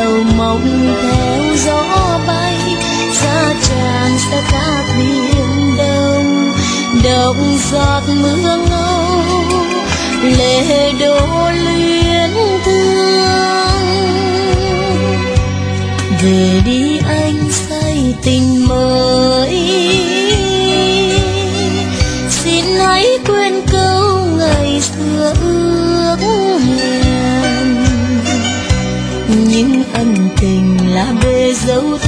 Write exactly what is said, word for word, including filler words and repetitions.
sầu mộng theo gió bay xa tràn xa các biển đông, động giọt mưa ngâu lệ đổ luyến thương. Về đi anh say tình mới, xin hãy quên câu ngày xưa ước hẹn. Những ân tình là bề dấu